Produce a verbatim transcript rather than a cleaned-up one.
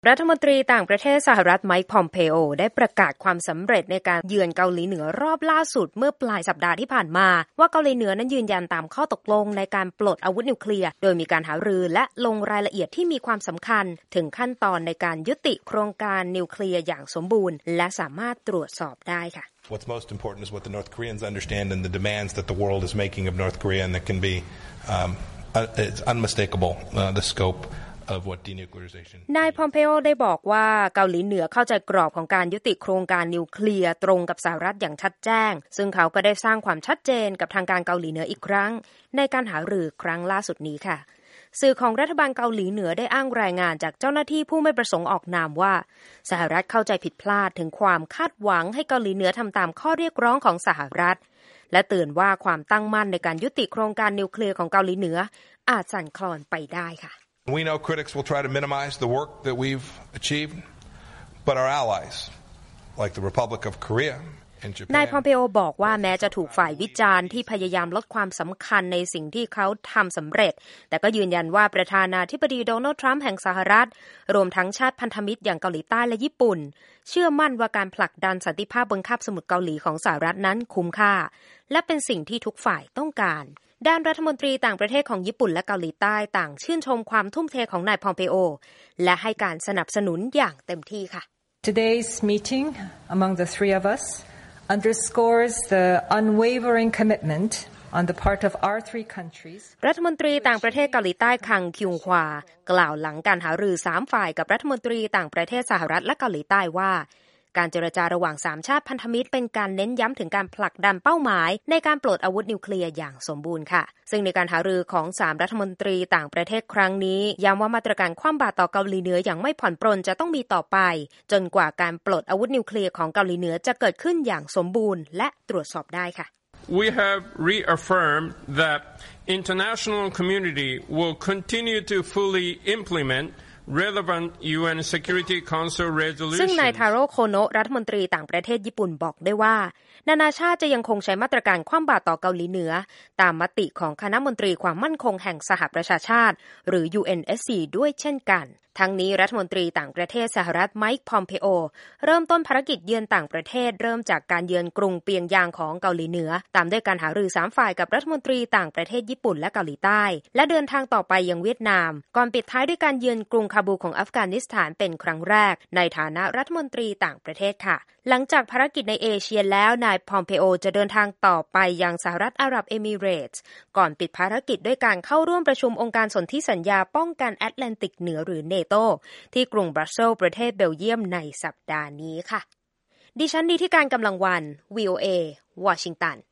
รัฐมนตรีต่างประเทศสหรัฐไมค์ พอมเพโอได้ประกาศความสำเร็จในการเยือนเกาหลีเหนือรอบล่าสุดเมื่อปลายสัปดาห์ที่ผ่านมาว่าเกาหลีเหนือนั้นยืนยันตามข้อตกลงในการปลดอาวุธนิวเคลียร์โดยมีการหารือและลงรายละเอียดที่มีความสำคัญถึงขั้นตอนในการยุติโครงการนิวเคลียร์อย่างสมบูรณ์และสามารถตรวจสอบได้ค่ะ What's most important is what the North Koreans understand and the demands that the world is making of North Korea, and that can be um, it's unmistakable uh, the scope of what denuclearization นาย พอมเพโอได้บอกว่าเกาหลีเหนือเข้าใจกรอบของการยุติโครงการนิวเคลียร์ตรงกับสหรัฐอย่างชัดแจ้งซึ่งเขาก็ได้สร้างความชัดเจนกับทางการเกาหลีเหนืออีกครั้งในการหารือครั้งล่าสุดนี้ค่ะสื่อของรัฐบาลเกาหลีเหนือได้อ้างรายงานจากเจ้าหน้าที่ผู้ไม่ประสงค์ออกนามว่าสหรัฐเข้าใจผิดพลาดถึงความคาดหวังให้เกาหลีเหนือทำตามข้อเรียกร้องของสหรัฐและเตือนว่าความตั้งมั่นในการยุติโครงการนิวเคลียร์ของเกาหลีเหนืออาจสั่นคลอนไปได้ค่ะ We know critics will try to minimize the work that we've achieved, but our allies, like the Republic of Korea and Japan นาย พอมเพโอบอกว่าแม้จะถูกฝ่ายวิจารณ์ที่พยายามลดความสำคัญในสิ่งที่เขาทำสำเร็จแต่ก็ยืนยันว่าประธานาธิบดีโดนัลด์ทรัมป์แห่งสหรัฐรวมทั้งชาติพันธมิตรอย่างเกาหลีใต้และญี่ปุ่นเชื่อมั่นว่าการผลักดันสันติภาพบนคาบสมุทรเกาหลีของสหรัฐนั้นคุ้มค่าและเป็นสิ่งที่ทุกฝ่ายต้องการด้านรัฐมนตรีต่างประเทศของญี่ปุ่นและเกาหลีใต้ต่างชื่นชมความทุ่มเทของนาย พอมเพโอและให้การสนับสนุนอย่างเต็มที่ค่ะ Today's meeting among the three of us underscores the unwavering commitment on the part of our three countries รัฐมนตรีต่างประเทศเกาหลีใต้คังคิวควากล่าวหลังการหารือสามฝ่ายกับรัฐมนตรีต่างประเทศสหรัฐและเกาหลีใต้ว่าการเจรจาระหว่างสามชาติพันธมิตรเป็นการเน้นย้ำถึงการผลักดันเป้าหมายในการปลดอาวุธนิวเคลียร์อย่างสมบูรณ์ค่ะซึ่งในการหารือของสามรัฐมนตรีต่างประเทศครั้งนี้ย้ำว่ามาตรการคว่ำบาตรต่อเกาหลีเหนืออย่างไม่ผ่อนปรนจะต้องมีต่อไปจนกว่าการปลดอาวุธนิวเคลียร์ของเกาหลีเหนือจะเกิดขึ้นอย่างสมบูรณ์และตรวจสอบได้ค่ะ We have reaffirmed that international community will continue to fully implement relevant ยู เอ็น Security Council resolutions ซึ่งนายทาโร่โคโนะรัฐมนตรีต่างประเทศญี่ปุ่นบอกได้ว่านานาชาติจะยังคงใช้มาตรการคว่ำบาตรต่อเกาหลีเหนือตามมติของคณะมนตรีความมั่นคงแห่งสหประชาชาติหรือ ยู เอ็น เอส ซี ด้วยเช่นกันทั้งนี้รัฐมนตรีต่างประเทศสหรัฐไมค์ พอมเพโอเริ่มต้นภารกิจเยือนต่างประเทศเริ่มจากการเยือนกรุงเปียงยางของเกาหลีเหนือตามด้วยการหารือสามฝ่ายกับรัฐมนตรีต่างประเทศญี่ปุ่นและเกาหลีใต้และเดินทางต่อไปยังเวียดนามก่อนปิดท้ายด้วยการเยือนกรุงคาบูของอัฟกานิสถานเป็นครั้งแรกในฐานะรัฐมนตรีต่างประเทศค่ะหลังจากภารกิจในเอเชียแล้วนาย พอมเพโอจะเดินทางต่อไปยังสหรัฐอาหรับเอมิเรตส์ก่อนปิดภารกิจด้วยการเข้าร่วมประชุมองค์การสนธิสัญญาป้องกันแอตแลนติกเหนือหรือเนโตที่กรุงบรัสเซลส์ประเทศเบลเยียมในสัปดาห์นี้ค่ะดิฉันดีที่การกำลังวัน วี โอ เอ วอชิงตัน